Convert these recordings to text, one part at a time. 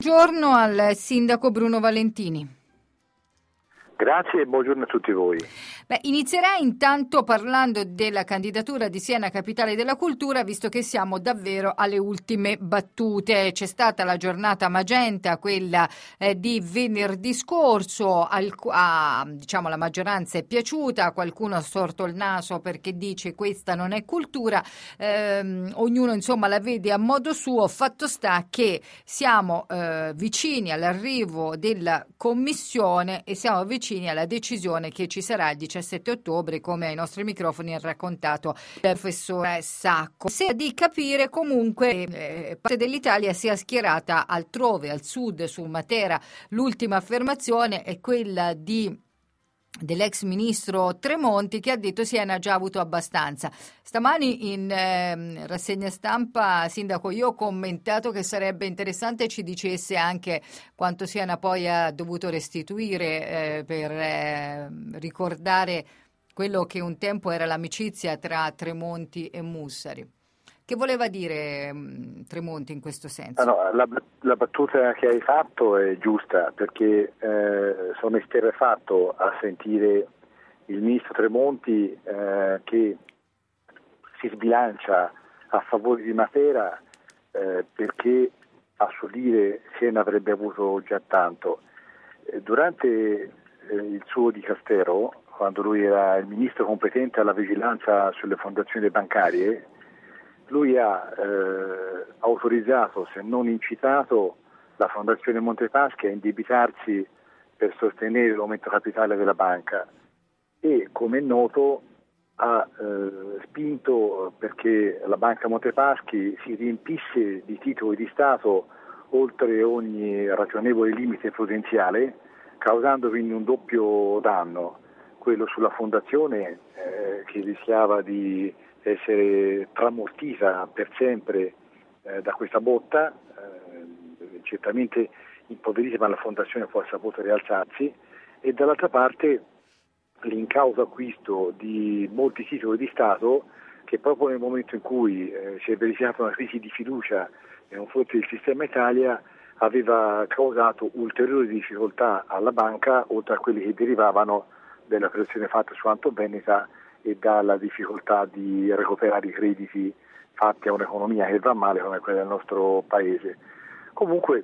buongiorno al sindaco Bruno Valentini. Grazie e buongiorno a tutti voi. Inizierei intanto parlando della candidatura di Siena Capitale della Cultura, visto che siamo davvero alle ultime battute. C'è stata la giornata magenta, quella di venerdì scorso, la maggioranza è piaciuta, qualcuno ha storto il naso perché dice questa non è cultura, ognuno insomma la vede a modo suo. Fatto sta che siamo vicini all'arrivo della commissione e siamo vicini alla decisione che ci sarà il 17 ottobre, come ai nostri microfoni ha raccontato il professore Sacco. Sembra di capire comunque parte dell'Italia sia schierata altrove, al sud, su Matera. L'ultima affermazione è quella dell'ex ministro Tremonti, che ha detto Siena ha già avuto abbastanza. Stamani in rassegna stampa, sindaco, io ho commentato che sarebbe interessante ci dicesse anche quanto Siena poi ha dovuto restituire per ricordare quello che un tempo era l'amicizia tra Tremonti e Mussari. Che voleva dire Tremonti in questo senso? La battuta che hai fatto è giusta, perché sono esterrefatto a sentire il ministro Tremonti che si sbilancia a favore di Matera perché a suo dire Siena avrebbe avuto già tanto. Durante il suo dicastero, quando lui era il ministro competente alla vigilanza sulle fondazioni bancarie, lui ha autorizzato, se non incitato, la Fondazione Montepaschi a indebitarsi per sostenere l'aumento capitale della banca e, come è noto, ha spinto perché la Banca Montepaschi si riempisse di titoli di Stato oltre ogni ragionevole limite prudenziale, causando quindi un doppio danno, quello sulla Fondazione che rischiava di essere tramortita per sempre da questa botta, certamente impoverita, ma la fondazione poi ha saputo rialzarsi, e dall'altra parte l'incauto acquisto di molti titoli di Stato che proprio nel momento in cui si è verificata una crisi di fiducia nei confronti del sistema Italia aveva causato ulteriori difficoltà alla banca, oltre a quelli che derivavano della operazione fatta su Anton Veneta e dalla difficoltà di recuperare i crediti fatti a un'economia che va male come quella del nostro paese. Comunque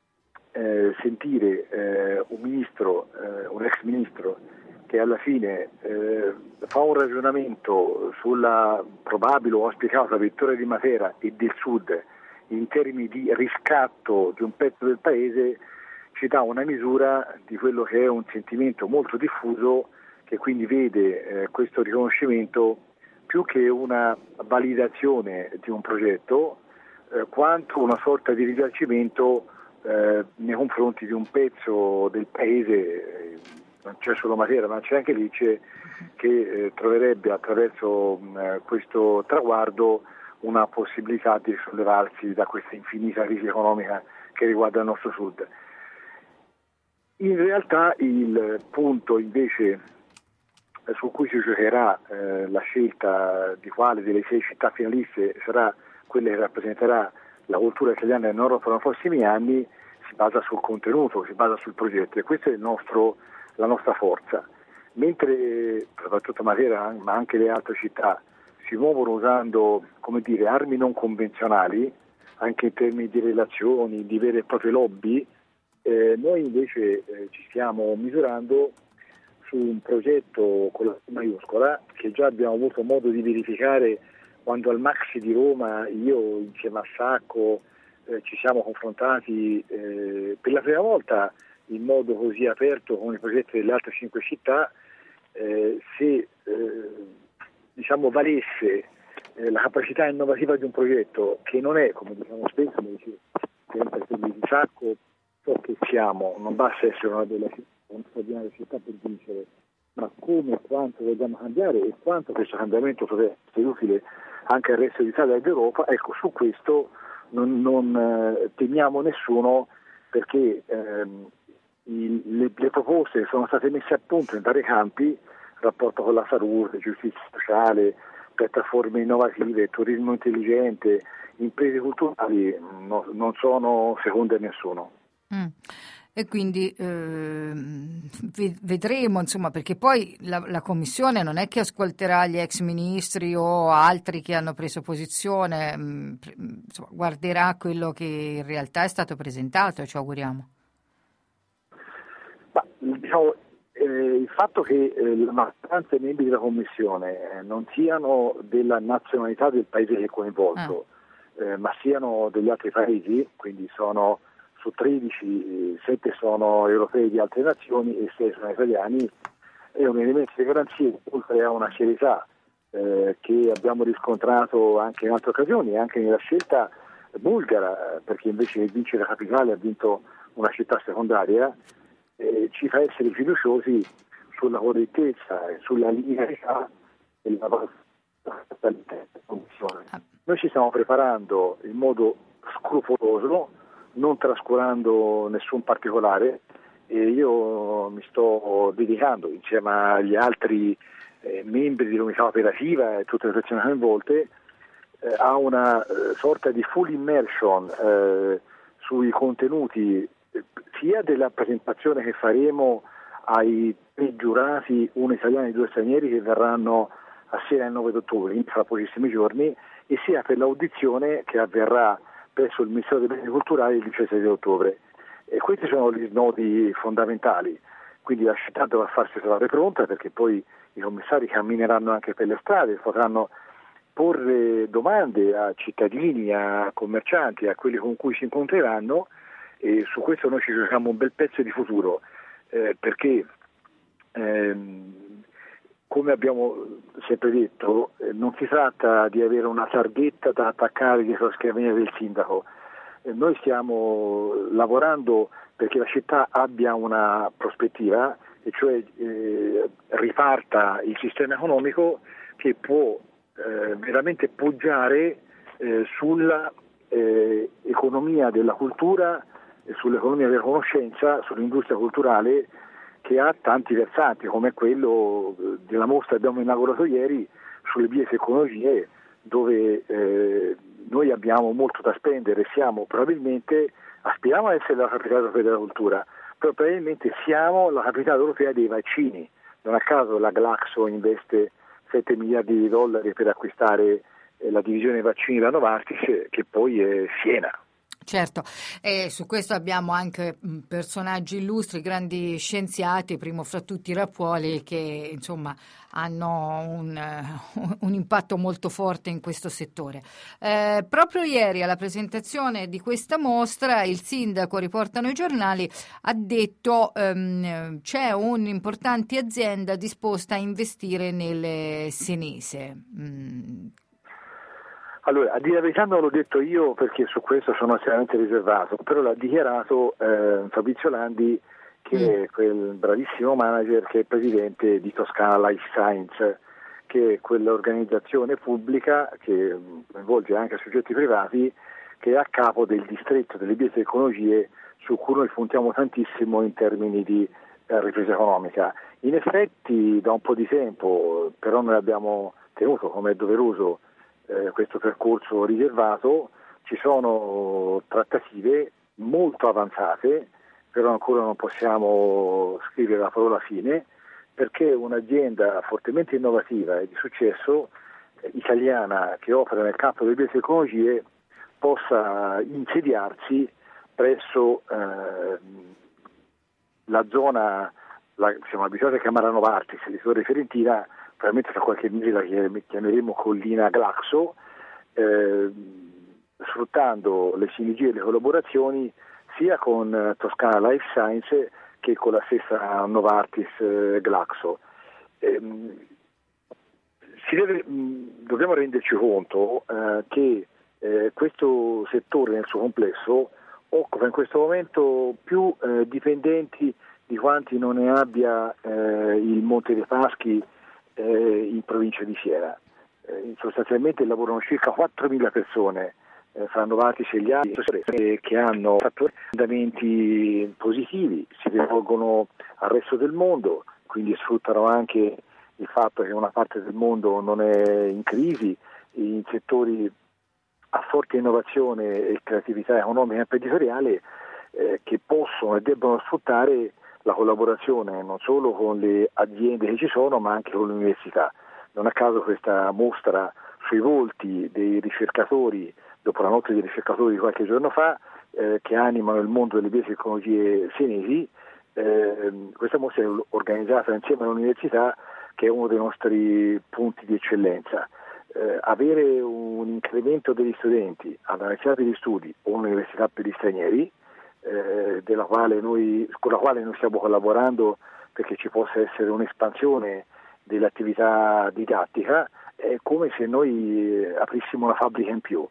sentire un ex ministro che alla fine fa un ragionamento sulla probabile o auspicata vittoria di Matera e del Sud in termini di riscatto di un pezzo del paese ci dà una misura di quello che è un sentimento molto diffuso, che quindi vede questo riconoscimento più che una validazione di un progetto, quanto una sorta di risarcimento nei confronti di un pezzo del paese, non c'è solo Matera ma c'è anche Lecce, che troverebbe attraverso questo traguardo una possibilità di risollevarsi da questa infinita crisi economica che riguarda il nostro Sud. In realtà il punto invece su cui si giocherà la scelta di quale delle 6 città finaliste sarà quella che rappresenterà la cultura italiana in Europa nei prossimi anni si basa sul contenuto, si basa sul progetto, e questa è la nostra forza. Mentre soprattutto Matera, ma anche le altre città, si muovono usando, armi non convenzionali, anche in termini di relazioni, di vere e proprie lobby, noi invece ci stiamo misurando su un progetto con la P maiuscola che già abbiamo avuto modo di verificare quando al Maxi di Roma io insieme a Sacco ci siamo confrontati per la prima volta in modo così aperto con i progetti delle altre 5 città, se valesse la capacità innovativa di un progetto che non è, come diciamo spesso, sempre di Sacco, ciò che siamo, non basta essere una straordinaria città per vincere, ma come e quanto vogliamo cambiare e quanto questo cambiamento potrebbe essere utile anche al resto d'Italia e d'Europa. Ecco, su questo non temiamo nessuno, perché le proposte sono state messe a punto in vari campi: rapporto con la salute, giustizia sociale, piattaforme innovative, turismo intelligente, imprese culturali, non sono seconde a nessuno. Mm. E quindi vedremo, insomma, perché poi la Commissione non è che ascolterà gli ex ministri o altri che hanno preso posizione, insomma, guarderà quello che in realtà è stato presentato, ci auguriamo. Ma, diciamo, il fatto che la maggioranza dei membri della Commissione non siano della nazionalità del paese che è coinvolto, ma siano degli altri paesi, quindi sono su 13, 7 sono europei di altre nazioni e 6 sono italiani, è un elemento di garanzia, oltre a una serietà che abbiamo riscontrato anche in altre occasioni, anche nella scelta bulgara, perché invece di vincere la capitale ha vinto una città secondaria, ci fa essere fiduciosi sulla correttezza e sulla linearità della Commissione. Noi ci stiamo preparando in modo scrupoloso, non trascurando nessun particolare, e io mi sto dedicando insieme agli altri membri dell'unità operativa e tutte le persone coinvolte a una sorta di full immersion sui contenuti sia della presentazione che faremo ai 3 giurati, uno italiano e 2 stranieri, che verranno a Siena il 9 ottobre, fra pochissimi giorni, e sia per l'audizione che avverrà presso il Ministero dei Beni Culturali il 17 ottobre. E questi sono gli snodi fondamentali, quindi la città dovrà farsi trovare pronta, perché poi i commissari cammineranno anche per le strade, potranno porre domande a cittadini, a commercianti, a quelli con cui si incontreranno, e su questo noi ci giochiamo un bel pezzo di futuro, perché come abbiamo sempre detto, non si tratta di avere una targhetta da attaccare dietro la scrivania del sindaco. Noi stiamo lavorando perché la città abbia una prospettiva, e cioè riparta il sistema economico che può veramente poggiare sulla economia della cultura, sull'economia della conoscenza, sull'industria culturale, che ha tanti versanti, come quello della mostra che abbiamo inaugurato ieri sulle biotecnologie, dove noi abbiamo molto da spendere. Siamo probabilmente, aspiriamo a essere la capitale europea della cultura, però probabilmente siamo la capitale europea dei vaccini. Non a caso la Glaxo investe 7 miliardi di dollari per acquistare la divisione vaccini da Novartis, che poi è Siena. Certo, e su questo abbiamo anche personaggi illustri, grandi scienziati, primo fra tutti Rappuoli, che insomma hanno un impatto molto forte in questo settore. Proprio ieri alla presentazione di questa mostra il sindaco, riportano i giornali, ha detto c'è un'importante azienda disposta a investire nel senese. Allora, a dire la verità non l'ho detto io, perché su questo sono estremamente riservato, però l'ha dichiarato Fabrizio Landi, che è quel bravissimo manager che è presidente di Toscana Life Science, che è quell'organizzazione pubblica che coinvolge anche soggetti privati, che è a capo del distretto delle biotecnologie, su cui noi puntiamo tantissimo in termini di ripresa economica. In effetti da un po' di tempo, però noi abbiamo tenuto, come è doveroso, questo percorso riservato. Ci sono trattative molto avanzate, però ancora non possiamo scrivere la parola fine, perché un'azienda fortemente innovativa e di successo italiana che opera nel campo delle biotecnologie possa insediarsi presso la zona, siamo abituati a chiamare Novartis, di Torre Fiorentina. Probabilmente tra qualche mese la chiameremo Collina Glaxo, sfruttando le sinergie e le collaborazioni sia con Toscana Life Science che con la stessa Novartis Glaxo. Dobbiamo renderci conto che questo settore nel suo complesso occupa in questo momento più dipendenti di quanti non ne abbia il Monte dei Paschi in provincia di Siena. Sostanzialmente lavorano circa 4.000 persone fra Novartis e gli altri, che hanno fatto andamenti positivi, si rivolgono al resto del mondo, quindi sfruttano anche il fatto che una parte del mondo non è in crisi, in settori a forte innovazione e creatività economica e imprenditoriale, che possono e debbono sfruttare la collaborazione non solo con le aziende che ci sono, ma anche con le università. Non a caso questa mostra sui volti dei ricercatori, dopo la notte dei ricercatori di qualche giorno fa, che animano il mondo delle biotecnologie senesi, questa mostra è organizzata insieme all'università, che è uno dei nostri punti di eccellenza. Avere un incremento degli studenti all'università per gli studi o un'università per gli stranieri, con la quale noi stiamo collaborando perché ci possa essere un'espansione dell'attività didattica, è come se noi aprissimo una fabbrica in più.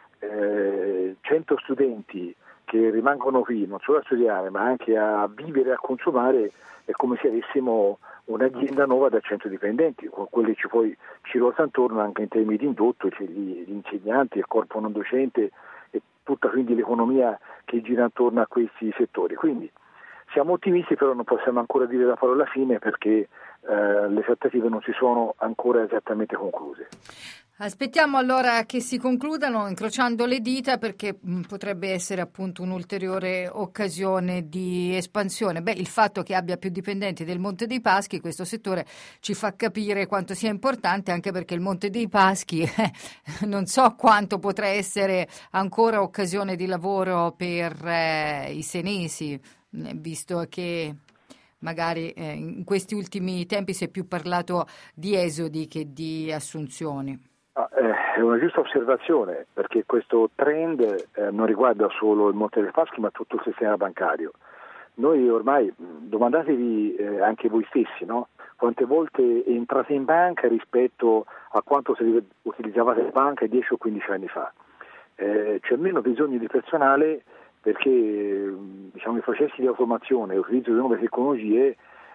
100 studenti che rimangono qui non solo a studiare ma anche a vivere e a consumare, è come se avessimo un'azienda nuova da 100 dipendenti, con quelli ci ruota intorno anche in termini di indotto, c'è gli insegnanti, il corpo non docente e tutta quindi l'economia che gira intorno a questi settori. Quindi siamo ottimisti, però non possiamo ancora dire la parola fine perché le trattative non si sono ancora esattamente concluse. Aspettiamo allora che si concludano, incrociando le dita, perché potrebbe essere appunto un'ulteriore occasione di espansione. Il fatto che abbia più dipendenti del Monte dei Paschi, questo settore, ci fa capire quanto sia importante, anche perché il Monte dei Paschi non so quanto potrà essere ancora occasione di lavoro per i senesi, visto che magari in questi ultimi tempi si è più parlato di esodi che di assunzioni. È una giusta osservazione, perché questo trend non riguarda solo il Monte dei Paschi ma tutto il sistema bancario. Noi ormai, domandatevi anche voi stessi, no? Quante volte entrate in banca rispetto a quanto utilizzavate la banca 10 o 15 anni fa. C'è meno bisogno di personale perché i processi di automazione e l'utilizzo di nuove tecnologie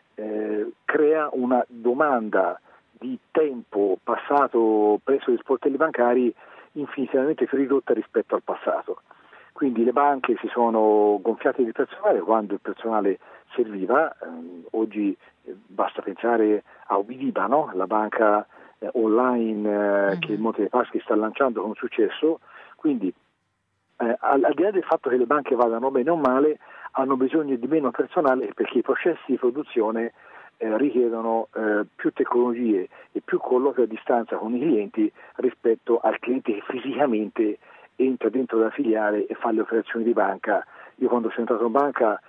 crea una domanda di tempo passato presso gli sportelli bancari infinitamente più ridotta rispetto al passato. Quindi le banche si sono gonfiate di personale quando il personale serviva. Oggi basta pensare a Ubidiba, no? La banca online che il Monte dei Paschi sta lanciando con successo. Quindi al di là del fatto che le banche vadano bene o male, hanno bisogno di meno personale perché i processi di produzione richiedono più tecnologie e più colloqui a distanza con i clienti rispetto al cliente che fisicamente entra dentro la filiale e fa le operazioni di banca. Io quando sono entrato in banca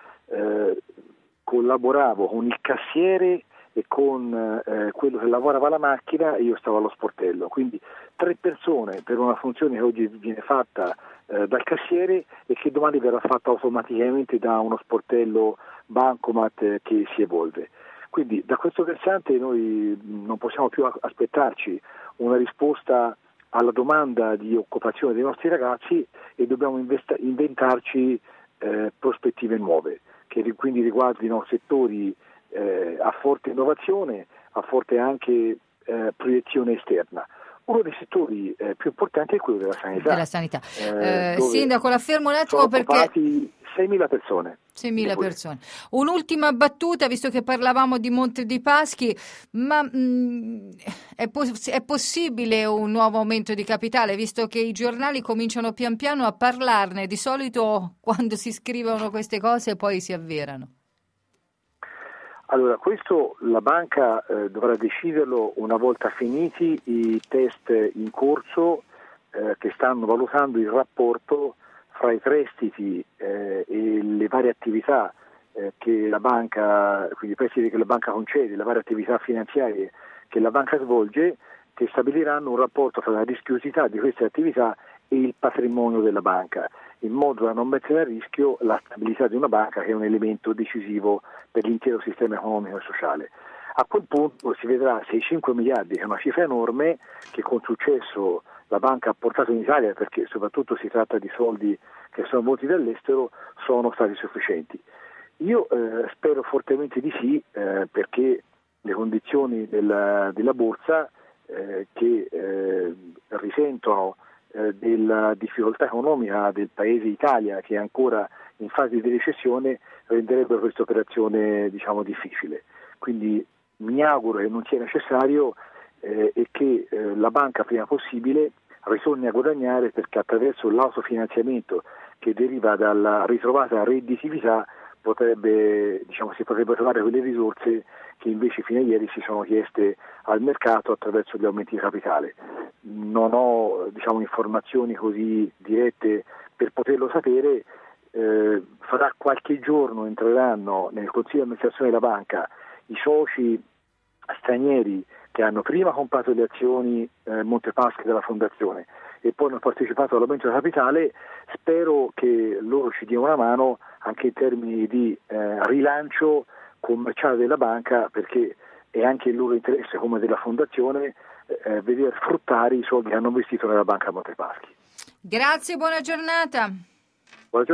collaboravo con il cassiere e con quello che lavorava alla macchina e io stavo allo sportello, quindi 3 persone per una funzione che oggi viene fatta dal cassiere e che domani verrà fatta automaticamente da uno sportello bancomat che si evolve. Quindi da questo versante noi non possiamo più aspettarci una risposta alla domanda di occupazione dei nostri ragazzi e dobbiamo inventarci prospettive nuove che quindi riguardino settori a forte innovazione, a forte anche proiezione esterna. Uno dei settori più importanti è quello della sanità. Sindaco, la fermo un attimo perché 6.000 persone. 6.000 persone. Un'ultima battuta, visto che parlavamo di Monte dei Paschi, ma è possibile un nuovo aumento di capitale, visto che i giornali cominciano pian piano a parlarne? Di solito quando si scrivono queste cose poi si avverano. Allora, questo la banca dovrà deciderlo una volta finiti i test in corso che stanno valutando il rapporto fra i prestiti e le varie attività che la banca, quindi i prestiti che la banca concede, le varie attività finanziarie che la banca svolge, che stabiliranno un rapporto tra la rischiosità di queste attività e il patrimonio della banca, in modo da non mettere a rischio la stabilità di una banca, che è un elemento decisivo per l'intero sistema economico e sociale. A quel punto si vedrà se i 5 miliardi, che è una cifra enorme, che con successo la banca ha portato in Italia, perché soprattutto si tratta di soldi che sono venuti dall'estero, sono stati sufficienti. Io spero fortemente di sì, perché le condizioni della borsa che risentono della difficoltà economica del paese Italia, che è ancora in fase di recessione, renderebbero questa operazione difficile. Quindi mi auguro che non sia necessario e che la banca prima possibile ritorni a guadagnare, perché attraverso l'autofinanziamento che deriva dalla ritrovata redditività si potrebbero trovare quelle risorse che invece fino a ieri si sono chieste al mercato attraverso gli aumenti di capitale. Non ho informazioni così dirette per poterlo sapere. Fra qualche giorno entreranno nel consiglio di amministrazione della banca i soci stranieri che hanno prima comprato le azioni Montepaschi della fondazione e poi hanno partecipato all'aumento del capitale. Spero che loro ci diano una mano anche in termini di rilancio commerciale della banca, perché è anche il loro interesse come della fondazione vedere fruttare i soldi che hanno investito nella banca Montepaschi. Grazie, buona giornata.